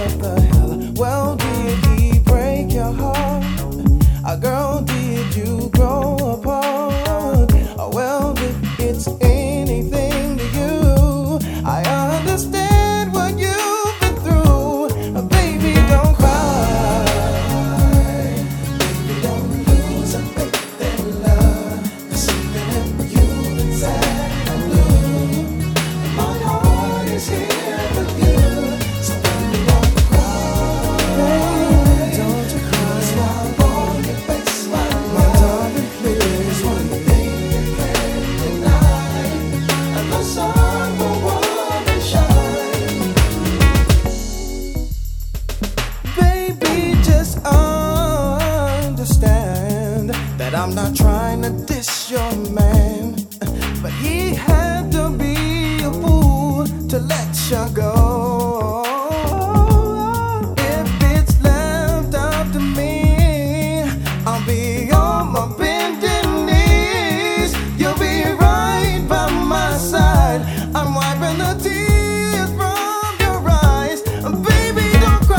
what the hell? Well, did he break your heart? Girl, did you grow apart? Well, if it's anything to you, I understand what you've been through. Baby, don't cry. Baby, don't lose a faith in love. 'Cause even if you've been sad and blue, my heart is here with you. So baby, don't cry. Baby, don't you cry. Smile on your face, my darling, please. One thing you can't deny, and the sun will always shine. Baby, just understand that I'm not trying to diss your man, but he had to be a fool to let you go. If it's left up to me, I'll be on my bending knees. You'll be right by my side. I'm wiping the tears from your eyes. Baby, don't cry.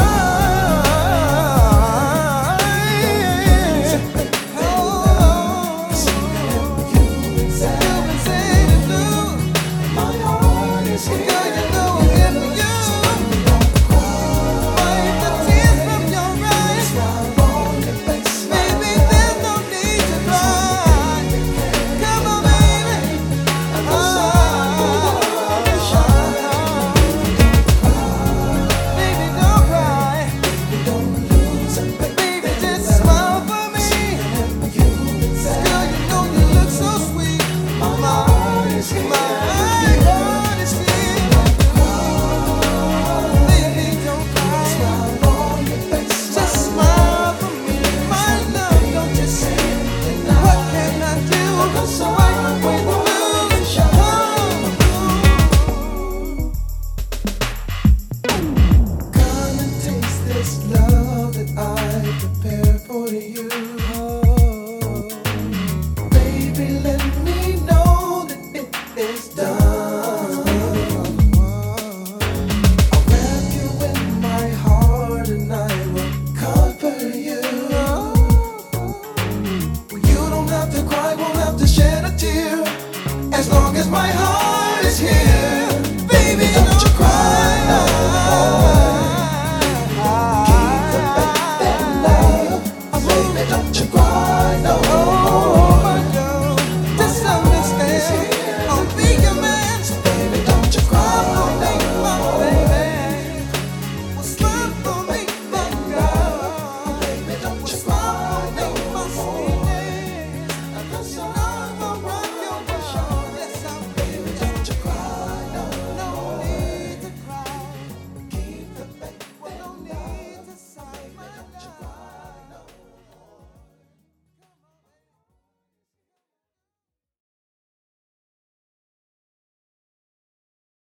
This